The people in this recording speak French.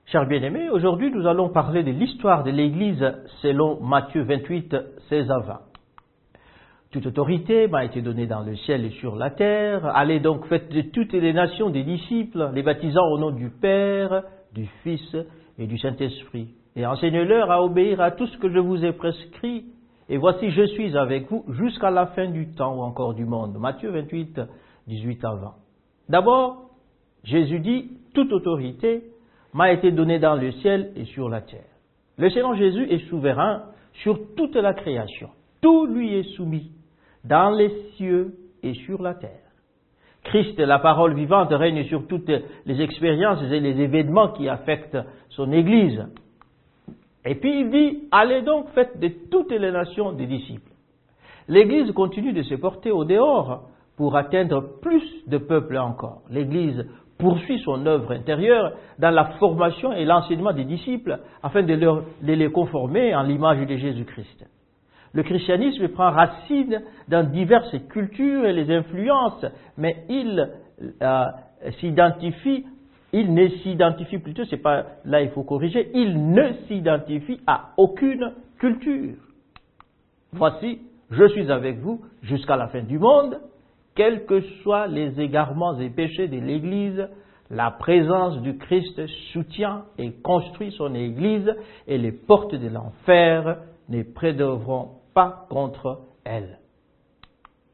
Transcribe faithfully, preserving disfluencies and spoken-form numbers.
Chers bien-aimés, aujourd'hui nous allons parler de l'histoire de l'Église selon Matthieu vingt-huit, seize à vingt. Toute autorité m'a été donnée dans le ciel et sur la terre. Allez donc, faites de toutes les nations des disciples, les baptisant au nom du Père, du Fils et du Saint-Esprit. Et enseignez-leur à obéir à tout ce que je vous ai prescrit. Et voici, je suis avec vous jusqu'à la fin du temps ou encore du monde. Matthieu vingt-huit, dix-huit à vingt. D'abord, Jésus dit, toute autorité m'a été donnée dans le ciel et sur la terre. Le Seigneur Jésus est souverain sur toute la création. Tout lui est soumis, dans les cieux et sur la terre. Christ, la parole vivante, règne sur toutes les expériences et les événements qui affectent son Église. Et puis il dit, allez donc, faites de toutes les nations des disciples. L'Église continue de se porter au dehors pour atteindre plus de peuples encore. L'Église poursuit son œuvre intérieure dans la formation et l'enseignement des disciples afin de, leur, de les conformer en l'image de Jésus-Christ. Le christianisme prend racine dans diverses cultures et les influences, mais il euh, s'identifie, il ne s'identifie plutôt, c'est pas là il faut corriger, il ne s'identifie à aucune culture. Voici, je suis avec vous jusqu'à la fin du monde. Quels que soient les égarements et péchés de l'Église, la présence du Christ soutient et construit son Église et les portes de l'enfer ne prédevront pas contre elle.